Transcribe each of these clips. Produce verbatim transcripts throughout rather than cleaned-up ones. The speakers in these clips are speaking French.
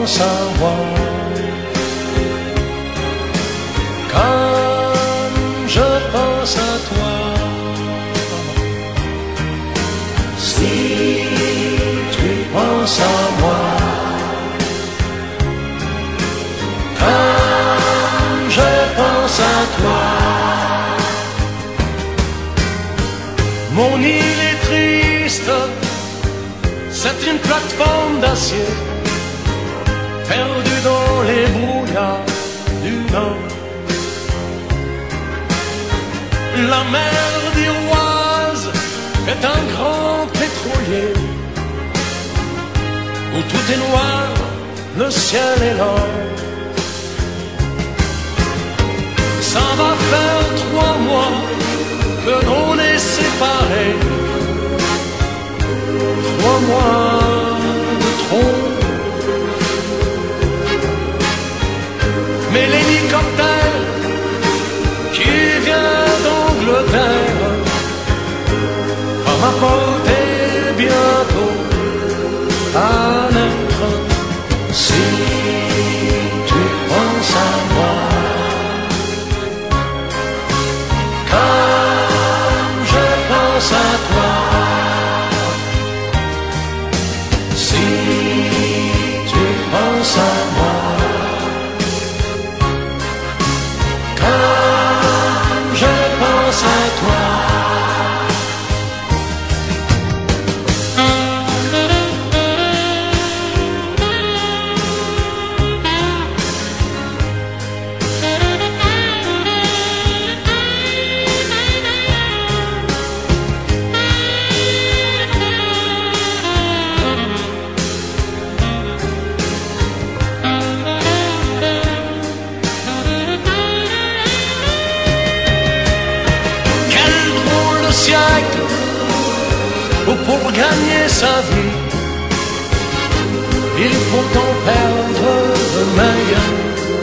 pense à moi, comme je pense à toi. Si tu penses à moi, comme je pense à toi. Mon île est triste, c'est une plateforme d'acier, perdue dans les brouillards du Nord. La mer d'Iroise est un grand pétrolier, où tout est noir, le ciel est l'or. Ça va faire trois mois que l'on est séparés, trois mois de trop. Mais l'hélicoptère qui vient d'Angleterre va m'apporter bientôt à naître. Si tu penses à moi, comme je pense à toi. Si tu penses à moi, comme je pense à toi. Siècle où pour gagner sa vie il faut en perdre de meilleurs.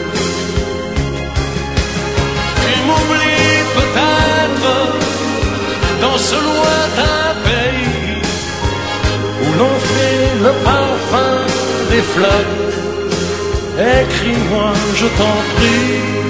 Tu m'oublies peut-être dans ce lointain pays où l'on fait le parfum des fleurs. Écris-moi, je t'en prie,